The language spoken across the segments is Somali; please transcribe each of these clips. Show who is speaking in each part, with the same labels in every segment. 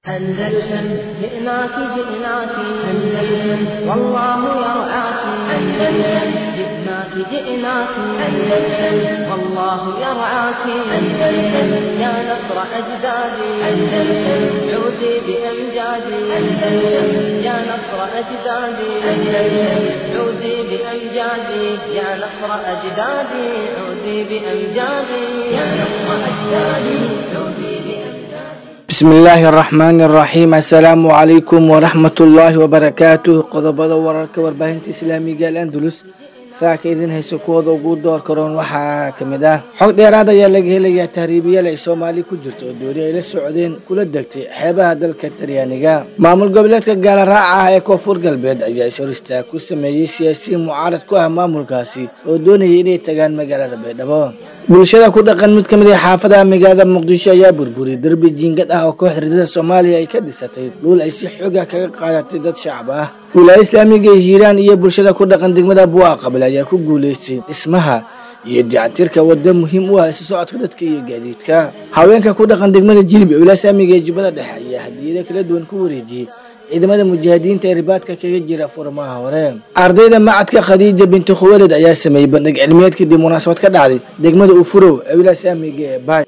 Speaker 1: أندلسن جئناك جئناك أندلسن والله يرعاك أندلسن جئناك جئناك أندلسن والله يرعاك أندلسن يا نصر أجدادي أندلسن عودي بأمجادي أندلسن يا نصر أجدادي أندلسن عودي بأمجادي يا نصر أجدادي عودي بأمجادي يا نصر أجدادي عودي بأمجادي.
Speaker 2: بسم الله الرحمن الرحيم. السلام عليكم ورحمة الله وبركاته. qodobada wararka warbaahinta islaamiga Al-Andalus saaka idin hayso kooda ugu door karoon waxaa kamid ah xog dheeraad ah laga helaya tahriibiyaal ay Soomaali ku jirto oo doonaya ay la socdeen kula degtay xeebaha dalka Talyaaniga. Maamul goboleedka gaala raaca ah ee Koonfur Galbeed ayaa shirista ku sameeyay siyaasiyiin mucaarad ku ah maamulkaasi oo doonaya inay tagaan magaalada Baydhabo. bulshada ku dhaqan mid kamid ah xaafadaha magaalada Muqdisho ayaa burburay darbi jiingad ah oo kooxda ridada Soomaaliya ay ka dhisatay dhul ay si xoog ah kaga qaadatay dad shacab ah. wilaayada Islaamiga ee Hiiraan iyo bulshada ku dhaqan degmada Buuqa Qabla ayaa ku guuleystay dhismaha iyo dayactirka waddo muhiim u ah isu socodka dadka iyo gaadiidka. haweenka ku dhaqan degmada Jilib ee wilaayada Islaamiga ee Jubbada Dhexe ayaa hadiyado kala duwan ku wareejiyay ciidamada mujaahidiinta ee ribaadka kaga jira furmaha hore. ardayda macadka Khadiija bint Khuwaylid ayaa sameeyay bandhig cilmiyeed kadib munaasabad ka dhacday degmada Ufurow ee wilaayada Islaamiga ee Baay.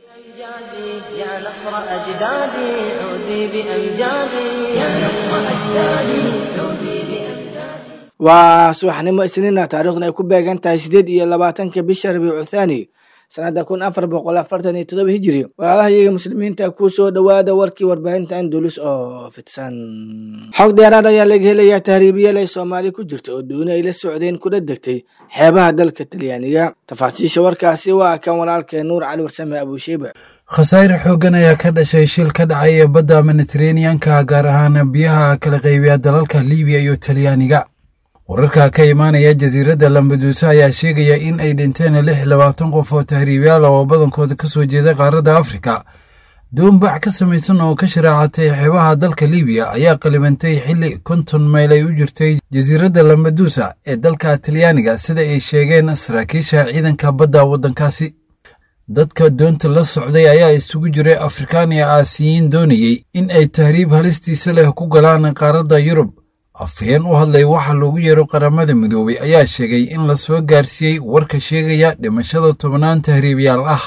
Speaker 1: يا نصر أجدادي عودي بأمجادي يا نصر أجدادي عودي بأمجادي.
Speaker 2: وصباحنimo isniina taariikhdan ay ku beegan tahay 28 bisha Rabiul Thani sanada 1447 hijri. walaalaha muslimiinta ku soo dhawaada warkii warbaahinta Andalus oo fidsan. xog dheeraad ayaa laga helaya tahriibiyaal ay Soomaali ku jirto oo doonaya ay la socdeen kula degtay xeebaha dalka Talyaaniga. tafaasiisha warkaasi waa kan walaalkeen Nuur Cali Warsame Abu Shayba.
Speaker 3: khasaare xooggan ayaa ka dhashay shil ka dhacay badda Mediterranean-ka gaar ahaan biyaha kala qaybiya dalalka Liibiya iyo Talyaaniga. wararka ka imaanaya jasiiradda Lampedusa ayaa sheegaya in ay dhinteen 26 qof oo tahriibiyaal oo badankooda ka soo jeeda qaaradda Afrika. doonbac ka samaysan oo ka sharaacatay xeebaha dalka Liibiya ayaa qalibantay xilli 50 mayl ay u jirtay jasiiradda Lampedusa ee dalka Talyaaniga sida ay sheegeen saraakiisha ciidanka badda waddankaasi. dadka doonta la socday ayaa isugu jiray Afrikaan iyo Aasiyiin doonayay in ay tahriib halistiisa leh ku galaan qaaradda Yurub. afhayeen u hadlay waxa loogu yeero qaramada midoobay ayaa sheegay in la soo gaarsiiyey warka sheegaya dhimashada 10 tahriibiyaal ah.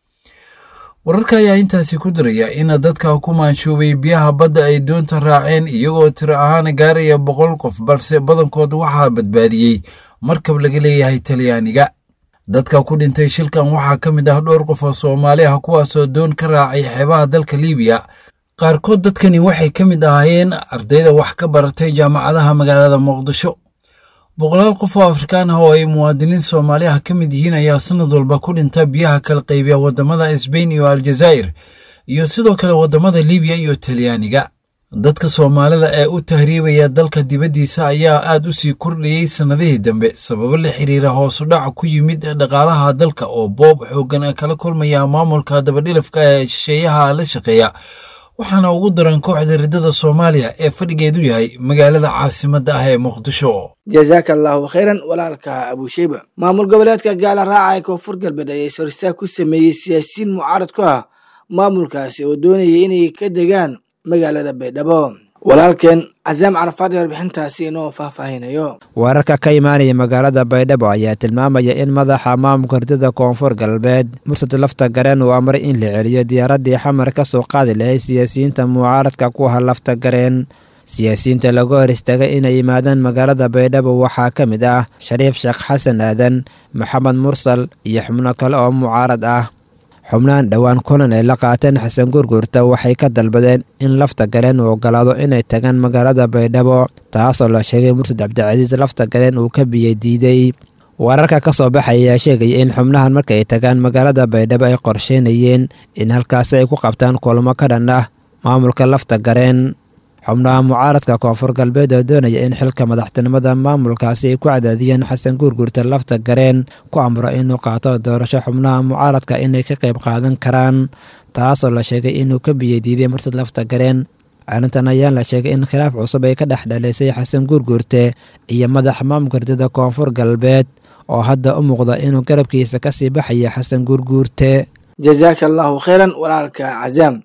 Speaker 3: wararka ayaa intaasi ku daraya in dadka ku maanshoobay biyaha badda ay doonta raaceen iyagoo tiro ahaan gaaraya 100 qof balse badankood waxaa badbaadiyey markab laga leeyahay Talyaaniga. dadka ku dhintay shilkan waxaa ka mid ah dhowr qof oo Soomaali ah kuwaasoo doon ka raacay xeebaha dalka Liibiya. qaarkood dadkani waxay ka mid ahaayeen ardayda wax ka baratay jaamacadaha magaalada Muqdisho. boqolaal qof oo Afrikaan ah oo ay muwaadiniin Soomaali ah ka mid yihiin ayaa sanad walba ku dhinta biyaha kala qaybiya wadamada Spain iyo Aljazaa'ir iyo sidoo kale wadamada Liibiya iyo Talyaaniga. dadka Soomaalida ee u tahriibaya dalka dibadiisa ayaa aad u sii kordhiyay sanadihii dambe sababo la xiriira hoos u dhac ku yimid dhaqaalaha dalka oo boob xooggan kala kulmaya maamulka dabadhilafka ee shisheeyaha la shaqeeya. waxaana ugu daran kooxda ridada Soomaaliya ee fadhigeedu yahay magaalada caasimadda ah ee Muqdisho.
Speaker 2: jazakallahu khairan walaalka Abu Shayba. maamul goboleedka gaala raaca ee Koonfur Galbeed ayaa shirista ku sameeyay siyaasiyiin mucaarad ku ah maamulkaasi oo doonaya inay ka degaan magaalada Baydhabo. walaalkeen Azam Carafaad warbixintaasi inoo faahfaahinayo.
Speaker 4: wararka ka imaanaya magaalada Baydhabo ayaa tilmaamaya in madaxa maamulka ridada Koonfur Galbeed Mursad Lafta Gareen uu amray in la celiyo diyaaradii xamar ka soo qaadi lahayd siyaasiyiinta mucaaradka ku ah Lafta Gareen. siyaasiyiinta lagu hor istaagay inay yimaadaan magaalada Baydhabo waxaa ka mid ah Shariif Sheekh Xasan Aadan, Maxamed Mursal iyo xubno kale oo mucaarad ah. xubnahan dhowaan kulan ay la qaateen Xasan Gurgurta waxay ka dalbadeen in Lafta Gareen uu ogolaado inay tagaan magaalada Baydhabo taasoo la sheegay Mursad Cabdicasiis Lafta Gareen uu ka biyay diiday. wararka ka soo baxay ayaa sheegaya in xubnahan marka ay tagaan magaalada Baydhabo ay qorsheynayeen in halkaasi ay ku qabtaan kulamo ka dhan ah maamulka Lafta Gareen. xubnaha mucaaradka Koonfur Galbeed oo doonaya in xilka madaxtinimada maamulkaasi ay ku cadaadiyeen Xasan Gurgurta Lafta Gareen ku amro inuu qaato doorasho xubnaha mucaaradka inay ka qayb qaadan karaan taasoo la sheegay inuu ka biyay diiday Mursad Lafta Gareen. arrintan ayaa la sheegay in khilaaf cusub ay ka dhex dhalisay Xasan Gurgurte iyo madaxa maamulka ridada Koonfur Galbeed oo hadda u muuqda inuu garabkiisa ka sii baxaya Xasan Gurgurte.
Speaker 2: jazakallahu khairan walaalka Azam.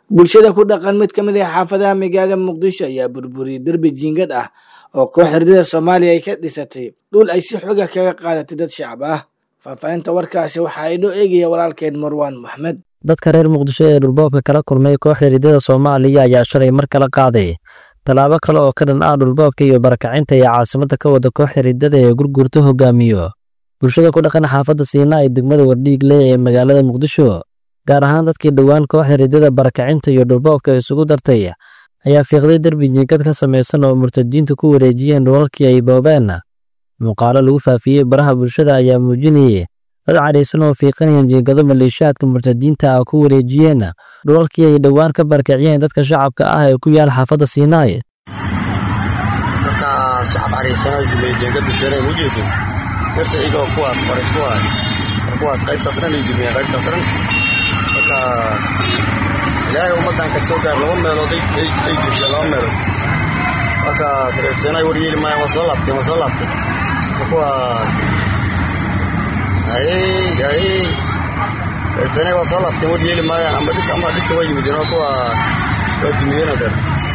Speaker 2: bulshada ku dhaqan mid ka mid ah xaafadaha magaalada muqdisho ayaa burburiyay derbi jiingad ah oo koox ardayda Soomaaliya ay ka dhisatay dhul ay si xoog ah kaga qaadatay dad shacab ah. Faafahinta warkaasi waxa ay noo eegaya walaalkeen Marwan Maxmed.
Speaker 5: dadka reer muqdisho ee dhulboobka kala kulmay kooxda ardayda Soomaaliya ayaa shalay mar kala qaaday talaabo kale oo ka dhan ah dhulboobka iyo barakacinta ee caasimadda ka wada kooxda ardayda ee gurgurta hogaamiyo bulshada ku dhaqan xaafadda Siinaa ee degmada Wardhiigle ee magaalada Muqdisho gaar ahaan dadkii dhawaan kooxda ardayda barakacinta iyo dhulboobka isugu dartay ayaa fiiqday derbi jiingad ka samaysan oo murtadiintu ku wareejiyeen dhulalkii ay boobeen muuqaalo lagu faafiyey baraha bulshada ayaa muujinayay dad cadhaysan oo fiiqanayeen jiingado maleeshiyaadka murtadiinta ah ku wareejiyeen dhulalkii ay dhawaan ka barakiciyeen dadka shacabka ah ee ku yaal xaafadda Siinaa.
Speaker 6: marka shacab cadhaysan oo jiingada sare u jeedin sirta igoo kuwaas qoris kuwaas qaybtaasna la jibiyay qaybtaasna marka ilaahay ummadan ka soo gaar laba meelood ay dishay laba meelood marka Siinaa wariyay ma soo laabtay kuwaas Siinaa soo laabtay wariyay ma ama dhis way yimideen kuwaas waa dumiyeen adeer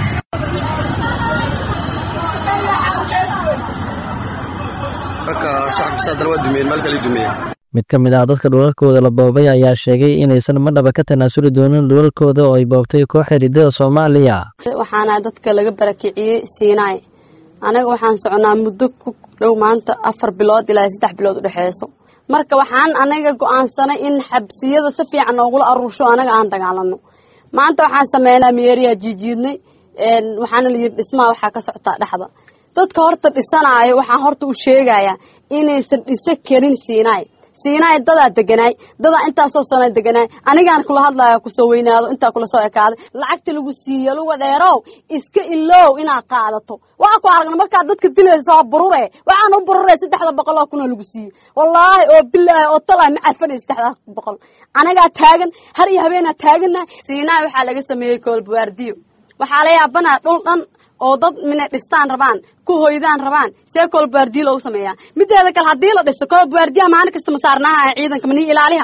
Speaker 5: mid ka mid ah dadka dhulalkooda la boobay ayaa sheegay inaysan madhaba ka tanaasuli doonin dhulalkooda oo ay boobtay kooxda ardayda Soomaaliya.
Speaker 7: waxaana dadka laga barakiciyay Siinaa anaga waxaan soconaa muddo ku dhow maanta 4 bilood ilaa 3 bilood u dhaxayso marka waxaan anaga go'aansanay in xabsiyada si fiican ugu aruursho anaga aan dagaalano maanta waxaan sameeynaa meeriya jijiidnay waxaana la yiri dhismaha waxa ka socota dhaxda dadka horta dhisanaayo waxaan horta u sheegayaa inaysan dhisa karin Siinaa dada deganay dada inta soo sano deganay anigaan kula hadlayo ku soo weynaado inta kula soo ekaaday lacagta lagu siiyo lagu dheerow iska iloow ina qaadato waxa ku aragna marka dadka dilayso burure waxaan u burure 300 kun lagu siiyo wallahi oo billahi oo talaa ma arfan 300 anaga taagan har iyo habeena taagana Siinaa waxa laga sameeyay koolbuardiyo waxa la yaabana dhul dhan oo dad min dhistaan rabaan ku hooydaan rabaan see koolbuardiyo loo sameeyaa mideeda kale hadii la dhiso koolbuardiyo maalin kasta masaarnaha ciidanka ni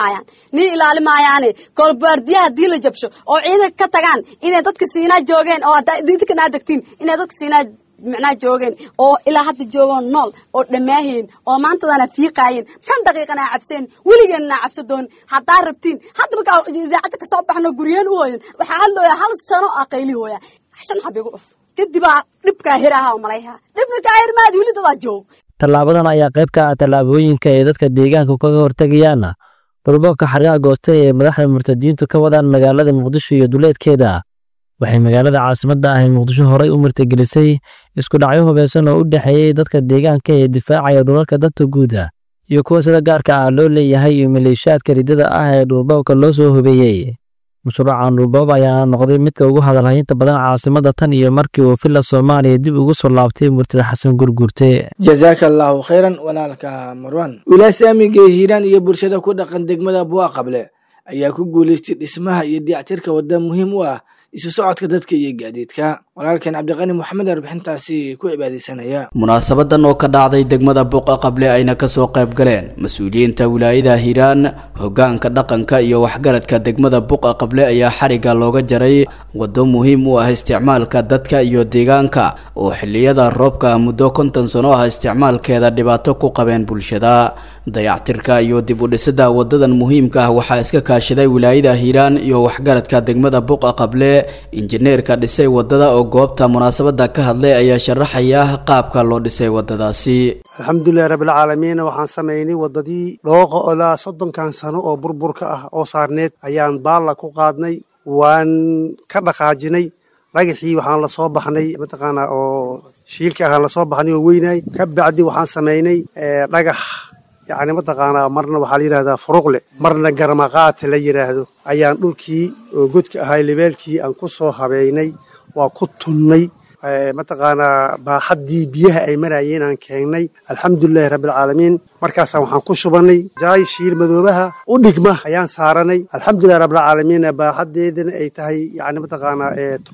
Speaker 7: ilaalimayaan koolbuardiyo hadii la jabsho oo ciidanka ka tagaan inay dadka Siinaa joogeen oo dadka naadagtiin inay dadka Siinaa macna joogeen oo ilaa hadda joogan nool oo dhamaahin oo maantadana fiiqayeen 5 daqiiqana cabseen wiligeena cabsadoon hadaa rabtiin hadda marka idaacada ka soo baxno guriyeen u hooyeen waxa hadlooya hal sano aqayli hooya xashan xabigu kadib dhibka hiraha oo malayha dhibka hirmaad wilidaa joog
Speaker 5: talaabadan ayaa qayb ka ah talaabooyinka ay dadka deegaanka kaga hortagayaan dhulboobka xariiqa goostay ee madaxda murtadiintu ka wadaan magaalada Muqdisho iyo duleedkeeda waxay magaalada caasimadda ah ee Muqdisho horay u martigelisay isku dhacyo hubeysan oo u dhaxeeyay dadka deegaanka ee difaacaya dhulalka dadka guuda iyo kuwa sida gaarka ah loo leeyahay iyo maleeshiyaadka ridada ah ee dhulboobka loo soo hubeeyay mashruucan dhulboob ayaa noqday midka ugu hadalhaynta badan caasimadda tan iyo markii uu filla Soomaaliya dib ugu soo laabtay murtada Xasan Gurgurte.
Speaker 2: Jazakallahu khairan walaalka Marwan. Wilaasamiga Hiiraan iyo bulshada ku dhaqan degmada Bu'a Qable ayaa ku guuleystay dhismaha iyo dayactirka waddo muhiim u ah isu socodka dadka iyo gaadiidka. walaalkeen Cabdiqani Maxamed arbixintaasi ku cibaadeysanaya.
Speaker 8: munaasabadan oo ka dhacday degmada Buqa Qable ayna ka soo qayb galeen mas'uuliyiinta wilaayada Hiiraan hoggaanka dhaqanka iyo waxgaradka degmada Buqa Qable ayaa xariga looga jaray waddo muhiim u ah isticmaalka dadka iyo deegaanka oo xilliyada roobka muddo 50 sano ah isticmaalkeeda dhibaato ku qabeen bulshada dayactirka iyo dib u dhisida wadadan muhiimka ah waxa iska kaashaday wilaayada Hiiraan iyo waxgaradka degmada Buqa Qable injineerka dhisay wadada oo goobta munaasabada ka hadlay ayaa sharaxaya qaabka loo dhisay wadadaasi.
Speaker 9: alxamdulillahi rabbil caalamiin waxaan sameeynay wadadii dhooqa ilaa 30 sano oo burburka ah oo saarneed ayaan baalla ku qaadnay waan ka dhaqaajinay dhagaxii waxaan la soo baxnay mataqaana oo shiilka ah la soo baxnay oo weynay ka bacdi waxaan sameeynay dhagax يعني mataqaana marna waxa la yiraahdaa furuqle marna garmaqaat la yiraahdo ayaan dhulkii godka ahay levelkii aan ku soo habeynay waa ku tunnay mataqaana baaxadii biyaha ay marayeen aan keenay alxamdulillaah rabbil caalamiin markaas waxaan ku shubanay jaay shiil madoobaha u dhigma ayaan saaranay alxamdulillaah rabbil caalamiin baaxadeedana ay tahay yani mataqaana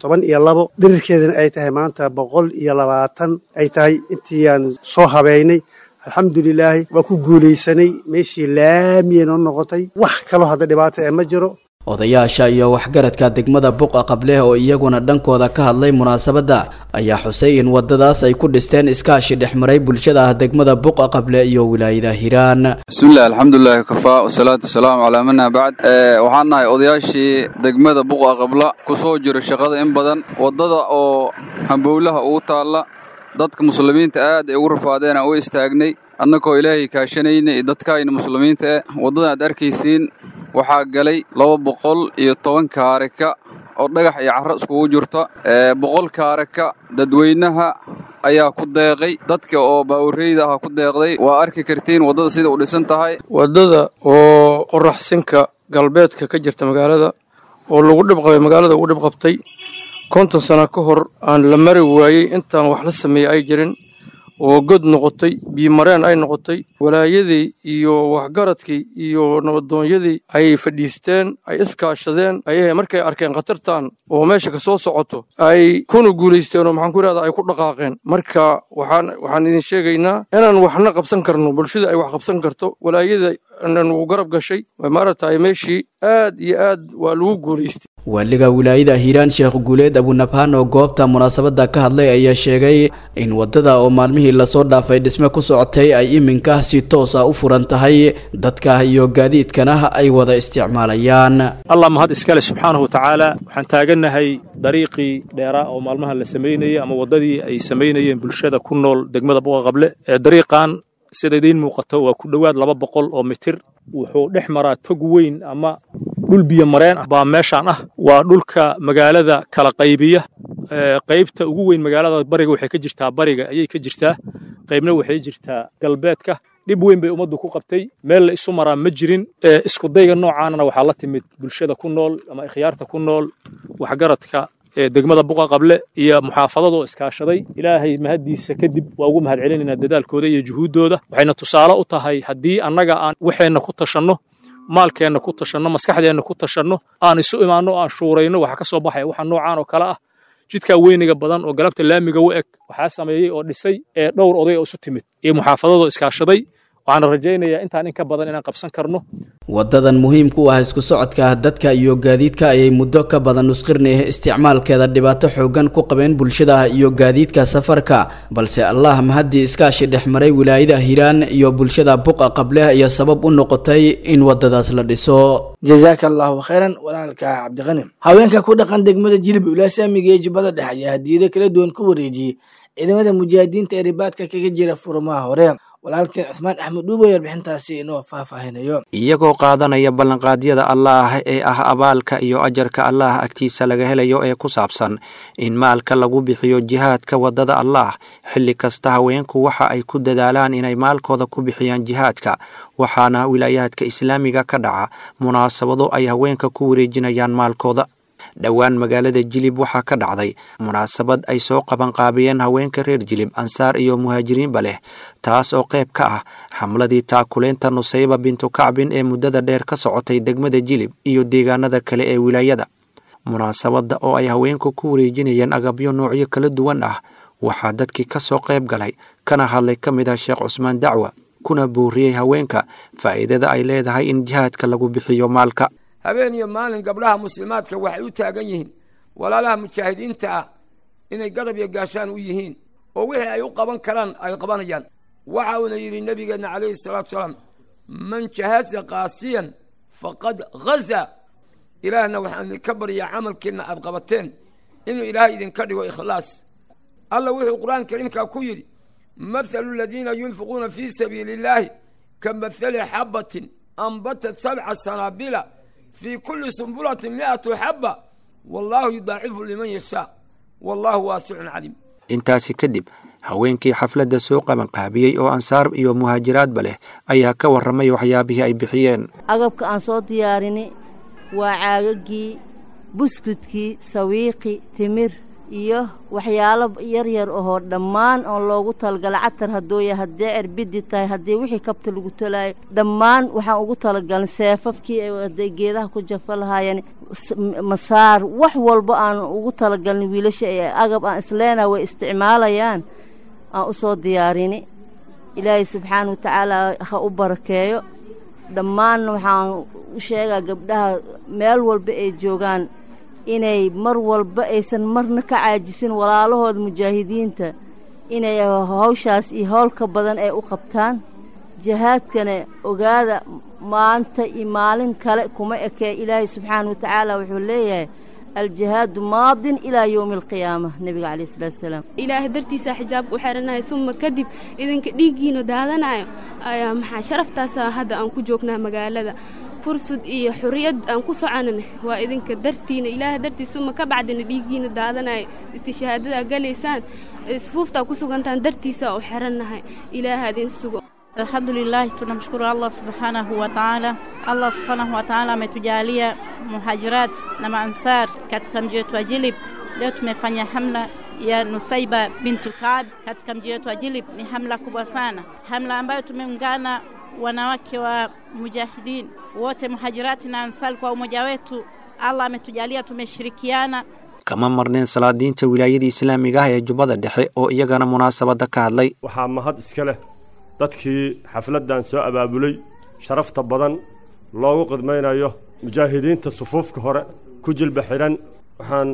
Speaker 9: 12 dhirirkeedana ay tahay maanta 120 ay tahay intii aan soo habeynay alxamdulillaah waa ku guuleysanay meeshii laamiyeen oo noqotay wax kale hada dhibaato ma jiro
Speaker 8: odayaasha iyo waxgaradka degmada buqa qable oo iyaguna dhankooda ka hadlay munaasabada ayaa xusay in wadadaas ay ku dhisteen iskaashi dhexmaray bulshada degmada buqa qable iyo wilaayada Hiiraan.
Speaker 10: bismillaah alxamdulillaah kafaa wasalaatu wasalaamu calaa man ba'd. waxaan nahay odayaashii degmada buqa qable ku soo jiro shaqada in badan wadada oo hambowlaha ugu taala dadka muslimiinta aad ay ugu rafaadeen oo istaagnay annagoo ilaahay kaashanaynay dadkayna muslimiinta wadada aad arkaysiin waxaa galay 210 kaarika oo dhagax iyo carro iskugu jirta 100 kaarika dadweynaha ayaa ku deeqay dadka oo baawreeyda ah ku deeqday waa arki kartiin wadada sida u dhisan tahay
Speaker 11: wadada oo qoraxsinka galbeedka ka jirta magaalada oo lagu dhibqabay magaalada ugu dhibqabtay 50 sano ka hor aan la mari waayay intaan wax la sameeyay ay jirin oo god noqotay biimareen ay noqotay walaayadii iyo waxgaradkii iyo nabadoonyadii ay fadhiisteen ay iskaashadeen ayay markay arkeen khatartan oo meesha ka soo socoto ay kuna guuleysteen oo maxaan ku yiraahdaa ay ku dhaqaaqeen marka waxaan idin sheegaynaa inaan waxna qabsan karno bulshada ay wax qabsan karto walaayada inaan ugu garab gashay maaragtay meeshii aad iyo aad waa lagu guuleystay
Speaker 8: waliga wilaayada Hiiraan Sheekh Guuleed Abu Nabhaan oo goobta munaasabada ka hadlay ayaa sheegay in wadada oo maalmihii la soo dhaafay dhisme ku socotay ay iminka si toos ah u furan tahay dadka iyo gaadiidkana ay wada isticmaalayaan.
Speaker 12: Allah mahad iskale subhanahu wa ta'ala waxaan taaganahay dariiqii dheeraa oo maalmahan la sameeyay ama wadadii ay sameeyeen bulshada ku nool degmada Buqa Qable ee dariiqan sida idin muuqato waa ku dhawaad 200 oo mitir wuxuu dhex maraa tog weyn ama dhul biyo mareen ah baa meeshan ah waa dhulka magaalada kala qaybiya qaybta ugu weyn magaalada bariga waxay ka jirtaa bariga ayay ka jirtaa qaybna waxay jirtaa galbeedka dib weyn bay umadu ku qabtay meel la isu maraa ma jirin isku dayga noocaana waxaa la timid bulshada ku nool ama ikhyaarta ku nool waxgaradka degmada Buqa Qable iyo muxaafadada iskaashaday ilaahay mahadiisa kadib waa ugu mahad celinayna dadaalkooda iyo juhudooda waxayna tusaale u tahay hadii annaga aan waxayna ku tashanno maalkeena ku tashanno maskaxdeena ku tashanno aan isu imaano aan shuurayno waxa ka soo baxay waxa noocaan oo kala ah jidka weyniga badan oo galabta laamiga u eg waxa sameeyay oo dhisay dhowr oday oo isu timid iyo muxaafadada iskaashaday waxaan rajaynayaa intaan in ka badan inaan qabsan karno
Speaker 8: wadadan muhiimku ah isku socodka dadka iyo gaadiidka ayay muddo ka badan nusqirnay isticmaalkeeda dhibaato xoogan ku qabeen bulshada iyo gaadiidka safarka balse Allah mahadi iskaashi dhexmaray wilaayada Hiiraan iyo bulshada Buqa Qable ayaa sabab u noqotay in wadadaas la dhiso.
Speaker 2: Jazakallahu khairan walaalka Cabdiqani. haweenka ku dhaqan degmada Jilib ila saamiga jibada dhexe hadiyada kala duwan ku wareejiyay ciidamada mujaahidiinta ee ribaadka kaga jira furmaha hore walaalkeen Uthman Axmed Duubo warbixintaasi inoo faahfaahinayo
Speaker 13: iyagoo qaadanaya ballanqaadyada Allah ee ah abaalka iyo ajarka Allah agtiisa laga helayo ee ku saabsan in maalka lagu bixiyo jihaadka wadada Allah xilli kasta haweenku waxa ay ku dadaalaan inay maalkooda ku bixiyaan jihaadka waxaana wilaayadka islaamiga ka dhaca munaasabado ay haweenka ku wareejinayaan maalkooda dhawaan magaalada Jilib waxaa ka dhacday munaasabad ay soo qaban qaabiyeen haweenka reer Jilib ansaar iyo muhaajiriin baleh taas oo qayb ka ah xamladii taakuleenta Nusayba bintu Kacbin ee muddada dheer ka socotay degmada Jilib iyo deegaanada kale ee wilaayada munaasabada oo ay haweenku ku wareejinayeen agabyo noocyo kala duwan ah waxaa dadkii ka soo qayb galay kana hadlay kamid ah Sheekh Usmaan Dacwa kuna buuriyay haweenka faa'iidada ay leedahay in jihaadka lagu bixiyo maalka
Speaker 14: habeen iyo maalin gabdhaha muslimaadka waxay u taagan yihiin walaalaha mujaahidiinta ah inay garab iyo gaashaan u yihiin oo wixii ay u qaban karaan ay qabanayaan waxa uu yiri nabigeena kaleey salaatu salaam man jahaza qaasiyan faqad ghaza ilaahna waxaan ka bariyaa amalkiina aad qabateen inuu ilaahay idin ka dhigo ikhlaas alla wuxuu quraan kariimka ku yiri mathalu alladheena yunfiquna fi sabilillahi kamathali habatin anbatat 7 sanabila في كل سنبلة 100 حبة والله يضاعف لمن يشاء والله واسع عليم.
Speaker 13: intaasi kadib haweenkii xafladda soo qaban qaabiyay oo ansaar iyo muhaajiraadba leh ayaa ka waramay waxyaabihii ay bixiyeen.
Speaker 15: agabka aan soo diyaarinay waa caagagii buskudkii sawiiqi timir iyo waxyaalo yar yar oo dhammaan oo loogu talgalay catar hadooya hadii cirbidi tahay hadii wixii kabta lagu tolay dhammaan waxaan ugu talagalay seefafkii ay geedaha ku jafal lahaayeen masaar wax walba aan ugu talagalnay wiilasha ee agab aan isleena way isticmaalayaan aan u soo diyaarinay ilaahay subxaanahu wa ta'aala ha u barakeeyo dhammaan waxaan u sheegaa gabdhaha meel walba ay joogaan inay mar walba aysan marna ka caajisin walaalahooda mujaahidiinta inay hawshaas iyo howlka badan ay u qabtaan jihaadkana ogaada maanta iyo maalin kale kuma ekee ilaahay subxaana wa tacaala wuxuu leeyahay الجهاد ماض إلى يوم القيامة النبي عليه الصلاة والسلام
Speaker 16: إلهي درتيسا حجاب وحرنا ثم كذب إذن ديجينو دادنا مع شرف تاسا هذا أنكو جوكنا مقالة فرصة إيه حرية أنكو صعننا وإذن كدرتينا إلهي درتي ثم كبعدنا ديجينو دادنا استشهاد قال لسان صفوف تاكو سوغانتان درتيسا وحرنا إلى هذه السوق.
Speaker 17: الحمد لله tunamshukuru Allah subhanahu wa ta'ala. Allah subhanahu wa ta'ala ametujalia muhajirat na maansar katika mji wetu wa Jilib. Leo tumefanya hamla ya Nusaiba bintu Kaab katika mji wetu wa Jilib. Ni hamla kubwa sana, hamla ambayo tumeungana wanawake wa mujahidin wote muhajirati na ansar kwa umoja wetu. Allah ametujalia tumeshirikiana
Speaker 13: kama marneen salaadiinta wilaayada islaamiga ah ee Jubbada Dhexe oo iyagana munaasabada ka hadlay.
Speaker 18: waxaa mahad iska leh dadkii xafladan soo abaabulay sharafta badan loogu qidmaynayo mujaahidiinta sufuufka hore ku jilba xiran. waxaan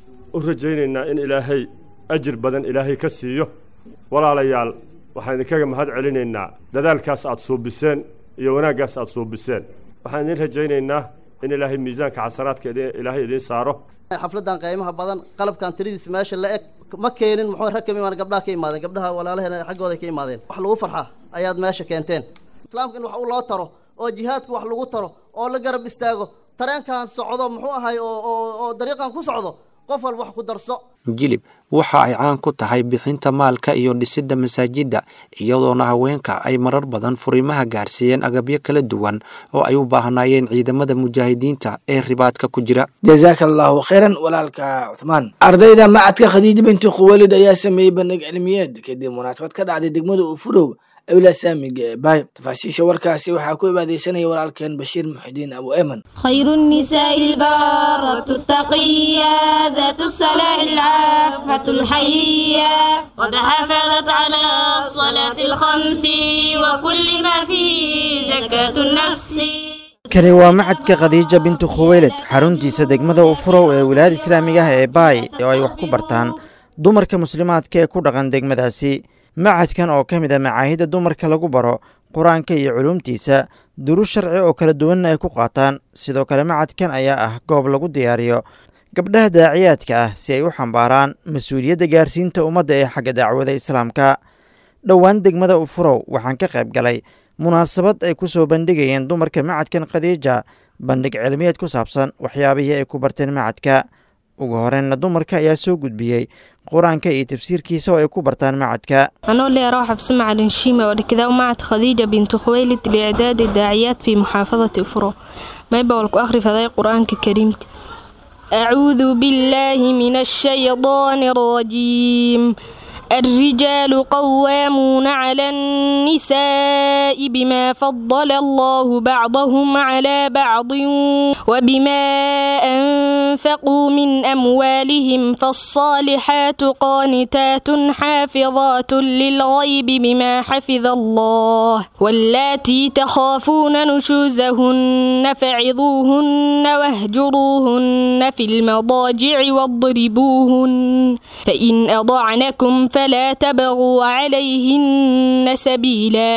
Speaker 18: u rajaynaynaa in ilaahay ajir badan ilaahay ka siiyo. walaalayaal waxaan idinkaga mahad celinaynaa dadaalkaas aad suubiseen iyo wanaaggaas aad suubiseen. waxaan idin rajaynaynaa in ilaahay miisaanka xasanaadka ilaahay idin saaro.
Speaker 19: xafladan qiimaha badan qalabkan tiridiisa meesha la eg ma keenin muxuu rag kamid gabdhaha ka imaadeen gabdhaha walaalaheena xaggooda ka imaadeen wax lagu farxa ayaad meesha keenteen. islaamka in wax uu loo taro oo jihaadka wax lagu taro oo la garab istaago tareenkan socdo muxuu ahay oo dariiqan ku socdo qof walba wax ku darso.
Speaker 13: Jilib waxa ay caan ku tahay bixinta maalka iyo dhisidda masaajidda iyadoona haweenka ay marar badan furimaha gaarsiiyeen agabyo kala duwan oo ay u baahanayeen ciidamada mujaahidiinta ee ribaadka ku jira.
Speaker 2: jazakallahu khairan walaalka Uthman. ardayda macadka Khadiija binti Khuwaylid ayaa sameeyay bandhig cilmiyeed kadib munaasabad ka dhacday degmada Ufurow أولى سامي باي تفاسيش وركاسي وحاكوي بعد سنة ولكن بشير محدين أبو أيمن.
Speaker 20: خير النساء البارة التقية ذات الصلاح العافة الحية قد حافظت على الصلاة الخمس وكل ما فيه زكاة النفس.
Speaker 21: kani waa macadka Khadiija bintu Khuwaylid xaruntiisa degmada Ufurow ee wilaayada Islaamiga ah ee Baay oo ay wax ku bartaan dumarka muslimaadka ee ku dhaqan degmadaasi. macadkan oo ka mid ah macaahida dumarka lagu baro quraanka iyo culumtiisa duruus sharci oo kala duwan ay ku qaataan. sidoo kale macadkan ayaa ah goob lagu diyaariyo gabdhaha daaciyaadka ah si ay u xambaaraan mas'uuliyadda gaarsiinta ummadda ee xagga dacwada islaamka. dhowaan degmada Ufurow waxaan ka qayb galay munaasabad ay ku soo bandhigayeen dumarka macadkan Khadiija bandhig cilmiyeed ku saabsan waxyaabihii ay ku barteen macadka. ugu horreynna dumarka ayaa soo gudbiyey quraanka iyo tafsiirkiisa oo ay ku bartaan macadka.
Speaker 22: أنا اللي أروح بسمع عن الشيمة وكذا ومعت خديجة بنت خويلد لإعداد الداعيات في محافظة أفرو. ما يبغى لك آخر فذا قرآن كريم. أعوذ بالله من الشيطان الرجيم. الرجال قوامون على النساء بما فضل الله بعضهم على بعض وبما أنفقوا من أموالهم فالصالحات قانتات حافظات للغيب بما حفظ الله واللاتي تخافون نشوزهن فعظوهن واهجروهن في المضاجع واضربوهن فإن أضعنكم فلا تبغوا عليهن سبيلا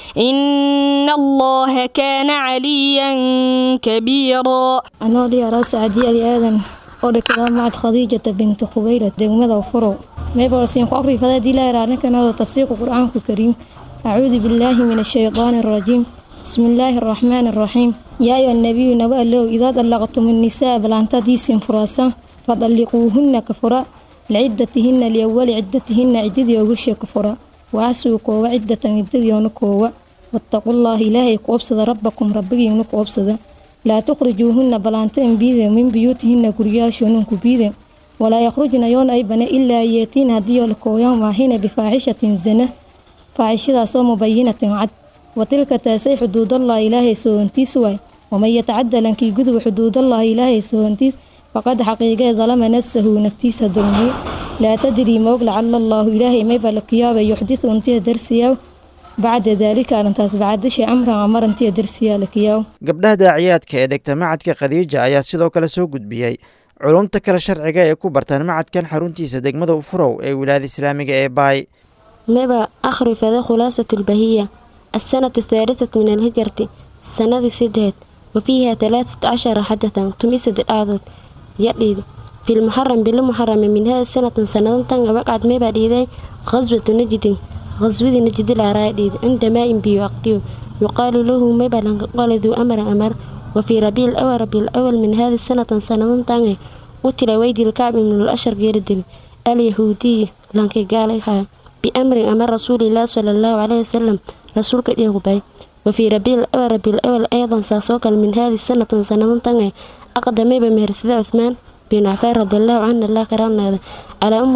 Speaker 22: إن الله كان عليا كبيرا.
Speaker 23: أنا لي رأس عدي آدم أولك معت خديجة بنت خويلد دمدا وفرو ما يبغى قري فذا دي لا يرانك أنا تفسير القرآن الكريم. أعوذ بالله من الشيطان الرجيم. بسم الله الرحمن الرحيم. يا أيها النبي نبأ له إذا طلقتم النساء بلان تديس فراسا فطلقوهن كفرا لعدتهن لأول عدتهن عددي وغش كفرا وعسوا قوة عدة عددي ونقوة واتقوا الله إلهي قوبصد ربكم ربكي ونقوبصد لا تخرجوهن بلانتين بيذا من بيوتهن قرياش وننكو بيذا ولا يخرجن يون أيبنا إلا ياتين هديو لكويان واحين بفاحشة زنا فاحشة صو مبينة عد وتلك تاسي حدود الله إلهي سوانتيس واي ومن يتعدى لنكي قدو حدود الله إلهي سوانتيس فقد حقيقة ظلم نفسه نفتيس دلمي لا تدري موق لعل الله إلهي ما يبلك يابا يحدث انتيه درسيا bacda daalika arrintaas bacdashay amran amarantiya darsiyaa lakiyaw
Speaker 21: gabdhaha daaciyaadka ee dhigta macadka khadiija ayaa sidoo kale soo gudbiyey culumta kale sharciga ee ku bartaan macadkan xaruntiisa degmada ufurow ee wilaayada islaamiga ee baay
Speaker 1: مبا أخرف هذا خلاصة البهية السنة الثالثة من الهجرة سنة سدهت وفيها 13 حدثا تميسد الأعضاء يأليد في المحرم بالمحرم من هذه السنة سنة وقعت مبا لذي غزوة نجد غزوة نجد العرائد عند ماء بوقته يقال له مبا قال ذو أمر وفي ربيع الأول من هذه السنة سنة قتل ويدي الكعب من الأشر جيرد اليهودي لانكي قالها بأمر أمر رسول الله صلى الله عليه وسلم رسولك اليهوبي وفي ربيع الأول أيضا ساسوكل من هذه السنة سنة أقدم بمهرسد عثمان بن عفان رضي الله عنه الله قرانا على أم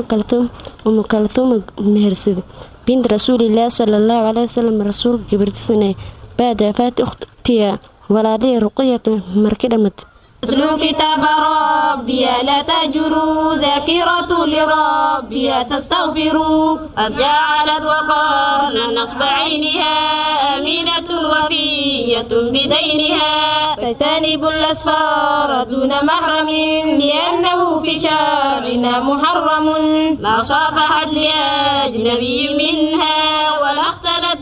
Speaker 1: كلثوم مهرسد بنت رسول الله صلى الله عليه وسلم رسول جبرت سنة بعد وفاة أختها ولا لي رقية مركدمت
Speaker 20: اتلوا كتاب ربي لا تهجروا ذاكرة لربي تستغفروا قد جعلت وقرن نصب عينها أمينة وفية بدينها تجتنب الأسفار دون محرم لأنه في شرعنا محرم ما صافحت لأجنبي منها ولا اختلت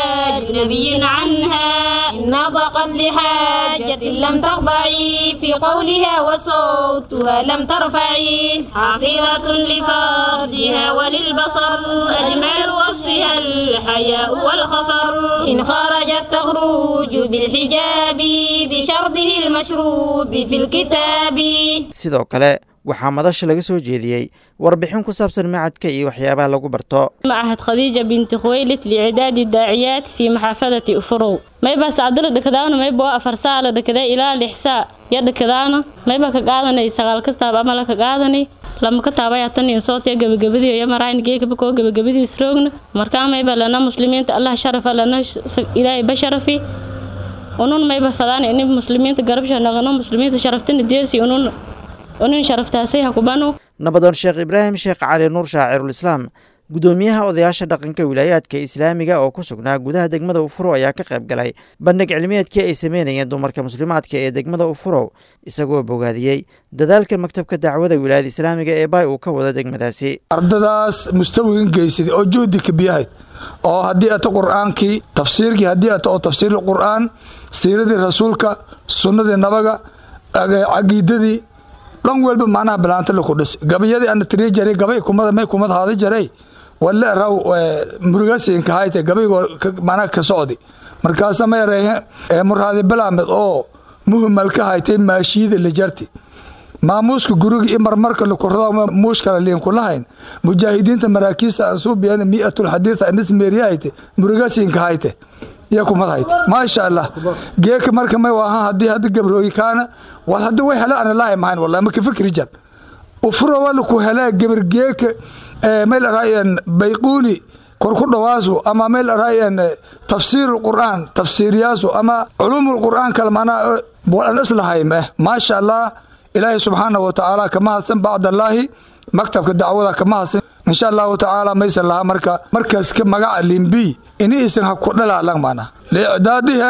Speaker 20: بأجنبي عنها إن ضاقت لحاجة لم تخضعي في قولها وصوتها لم ترفعي حافظة لفرجها وللبصر أجمل وصفها الحياء والخفر إن خرجت تخرج بالحجاب بشرطه المشروط في الكتاب
Speaker 21: sidoo kale waxaa madasha laga soo jeediyey warbixin ku saabsan macadka iyo waxyaabaha lagu barto
Speaker 22: معهد خديجة بنت خويلد لإعداد الداعيات في محافظة أفرو ما يبقى سعدل دكدانا ما يبقى أفرسال دكدا إلى الإحساء يد كدانا ما يبقى كقادنا يسقال كستاب أملا كقادني لما كتابة يعطني صوت يجب جبدي يا مراين جيك بكو جبدي يسرقنا مركان ما يبقى لنا مسلمين الله شرف لنا إلهي بشرفي ونون ما يبقى فلان إن مسلمين تقربش نغنو مسلمين شرفتني ديسي ونون شرفتاسي هكوبانو
Speaker 21: nabadoon sheekh ibraahim sheekh cali nuur shaacirul islaam gudoomiyaha odayaasha dhaqanka wilaayaadka islaamiga oo ku sugnaa gudaha degmada ufurow ayaa ka qayb galay bandhig cilmiyeedkii ay sameynayeen dumarka muslimaadka ee degmada ufurow isagoo bogaadiyey dadaalka maktabka dacwada wilaayada islaamiga ee baay uu ka wado degmadaasi
Speaker 3: ardadaas mustawigan geysada oo juhdi ka biyahayd oo haddii ato qur'aankii tafsiirkii haddii ato oo tafsiirul qur'aan siiradii rasuulka sunnadii nabaga caqiidadii dhan walba macnaha bilaanta la ku dhis gabayadii aan tiri jaray gabay kumada haada jaray wala raw murugasiinka hayte gabaygo macnaha ka socdi markaas ma yareeyay murhaadi bilaamed oo muhimmalka haytay maashiida la jarti maamuuska guriga iyo marmarka la kordo muushkala leen ku lahayn mujaahidiinta maraakiista aan soo biyaan mi'atul xadiith aan ismeeriyayte murugasiinka hayte يا كمضايت ما شاء الله جيك مركب ما وها هدي جبروي كان وهدي وهلا أنا لا معين والله ما كفكر رجال وفروا ولك وهلا جبر جيك ميل رأيان بيقولي كركور دوازو أما ميل رأيان تفسير القرآن تفسير ياسو أما علوم القرآن كلمنا والأصل هاي ما شاء الله إلهي سبحانه وتعالى كما سن بعد الله مكتب الدعوة كما سن إن شاء الله تعالى ما يسأل الله مركز كما قال لينبي إني إسمها كلها لغ معنا لإعدادها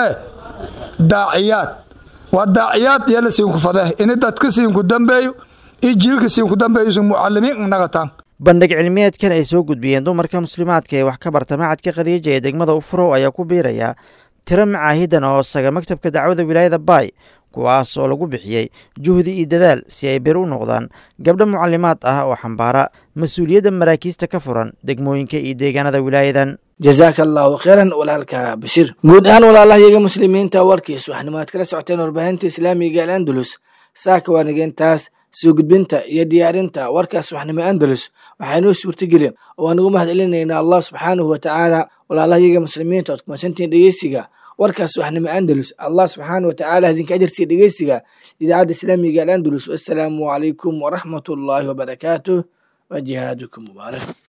Speaker 3: داعيات والداعيات يلا سيكون فضاه إن تتكسين قدام بيو يجيلك سيكون قدام بيو يسمى معلمين من نغتان
Speaker 21: bandhig cilmiyeedkan ay soo gudbiyeen dumarka muslimaadka ee wax ka barta macadka khadiija ee degmada ufurow ayaa ku biiraya tiro macaahidan oo hoosaga maktabka dacwada wilaayada baay kuwaas oo lagu bixiyey juhdi iyo dadaal si ay bir u noqdaan gabdho mucalimaad ah oo xambaara mas-uuliyadda maraakiista ka furan degmooyinka iyo deegaanada wilaayadan
Speaker 2: jazaaka allahu khayran walaalka bashir guud ahaan walaalahayaga muslimiinta warkiis waxaanimo aad kala socoteen warbaahinta islaamiga al andalus saaka waanigeentaas soo gudbinta iyo diyaarinta warkaas waxnimo andalus waxaynoo suurtagelin oo aan ugu mahad celinaynaa allah subxaanahu watacaala walaalahayaga muslimiinta oad kumasantihiin dhegeysiga warkaas waxnimo andalus allah subxaanahu watacaala idinka ajarsiiya dhegeysiga idaacadda islaamiga al andalus wassalaamu calaykum waraxmatullaahi wabarakaatuh wa jihaadukum mubaarak